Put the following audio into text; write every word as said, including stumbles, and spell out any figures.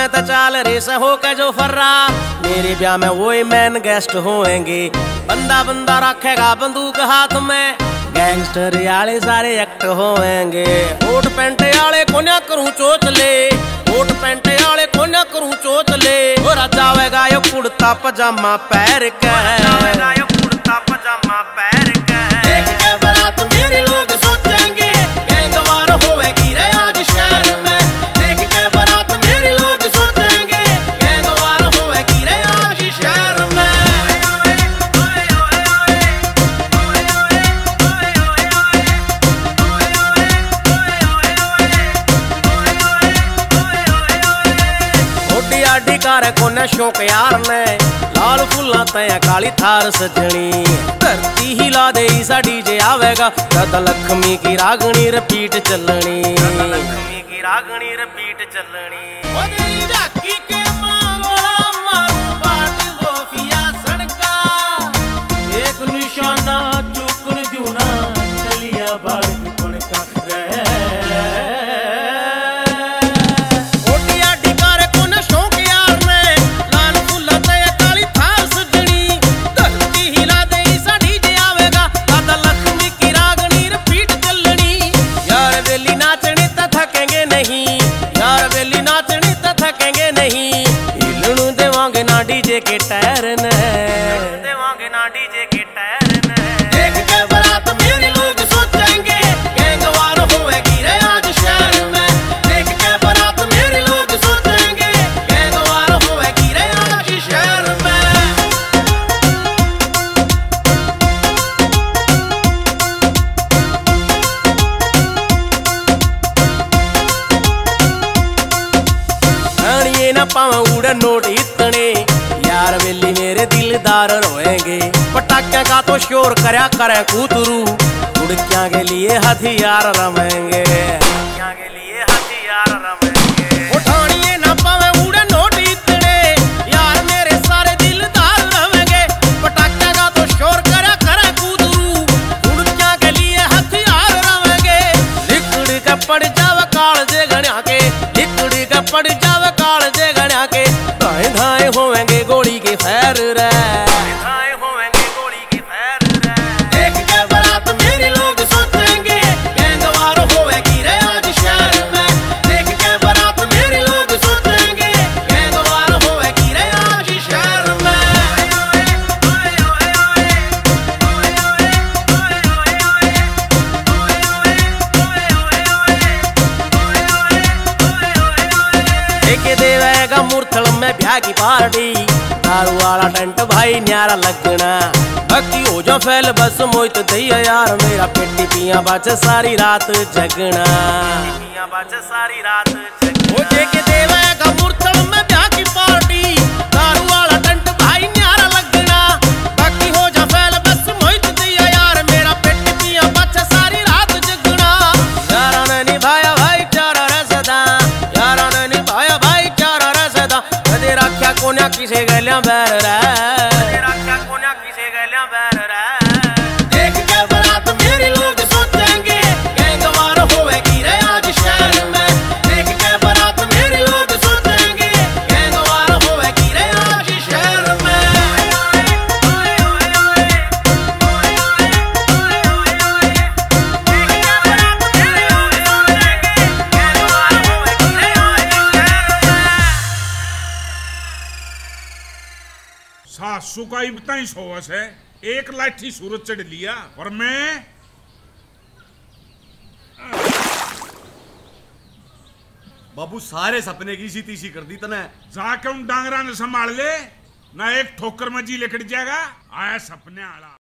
तो चाल रेस हो के जो फर्रा, मेरे ब्याह में वही मैन गेस्ट होएंगे। बंदा बंदा रखेगा बंदूक हाथ में, गैंगस्टर याले सारे एक्ट होएंगे। कोट पैंट याले कोन्या करूं चोचले, कोट पैंट याले कोन्या करूं चोचले। और जावेगा यो कुर्ता पजामा पैर के, जावेगा यो कुर्ता पजामा पैर के। देख के बारात मेरे लोग सोचेंगे गैंगवार होएगी रे आज शहर में। देख के बारात मेरे लोग सोचेंगे गैंगवार होएगी रे आज शहर में। कार कोने शौक यार ने, लाल फुल्ला तया काली थार सजनी। धरती हिला दे सा डीजे आवेगा, दादा लक्ष्मी की रागनी रिपीट चलनी, लक्ष्मी की रागनी रिपीट चलनी। एक निशाना चुकन जूना चलिया बाल का डीजे के टायर ने, देवांगे ना डीजे के टायर ने। देख के बारात मेरे लोग सोचेंगे गैंगवार होएगी रे आज शहर में। देख के बारात मेरे लोग सोचेंगे गैंगवार होएगी रे आज शहर में। रानिये ना पावा उड़ा नोट इतने, यार वेली मेरे दिलदार रोएंगे। पटाखे का तो शोर करया करे कूतरू, उड़कियां के लिए हथियार रमेंगे, उड़कियां के लिए हथियार रमेंगे। उठानिए ना पावे उड़े नोट इतने, यार मेरे सारे दिलदार रमेंगे। पटाखे का तो शोर करया करे कूतरू, उड़कियां के लिए हथियार रमेंगे। लिकड़ी के पड़ जावे काल जे गण्या के, लिकड़ी के पड़ जावे काल जे गण्या के। धाए धाए होवेंगे गोली के फैर रे, धाए होवेंगे गोली के फैर रे। देख के बारात मेरे लोग सोचेंगे गैंगवार होएगी रे आज शहर में। देख के बारात मेरे लोग सोचेंगे गैंगवार होएगी रे आज शहर में। देखे देवेगा मुरथल में ब्याह की पार्टी, दारू वाला टेंट भाई न्यारा लगना। बाकी हो जा फैल बस मोहित दैया यार, मेरा पेटी पिया बाच सारी रात जगना, पिया बाच सारी रात जगना। वो देखे देवेगा मुरथल में ब्याह की पार्टी, दारू वाला टेंट भाई न्यारा लगना। बाकी हो जा फैल बस मोहित दैया यार, मेरा पेटी पिया बाच सारी रात जगना। यारा ने निभाया भाईचारा रे सदा, यारा ने निभाया भाईचारा रे सदा। कदे राख्या कोन्या किसे गलियां बैर रे, कदे राख्या कोन्या किसे गलियां बैर रे। देख के बारात मेरे लोग सोचेंगे गैंगवार होएगी रे आज शहर में। देख के बारात मेरे लोग सोचेंगे गैंगवार होएगी रे आज शहर में। सासू का इतना ही सोवस है, एक लाठी सूरज चढ़ लिया और मैं बाबू सारे सपने की सी तीसी कर दी तने। जाके उन डांगरा ने संभाल ले ना, एक ठोकर में जी लेकर जाएगा। आया सपने आला।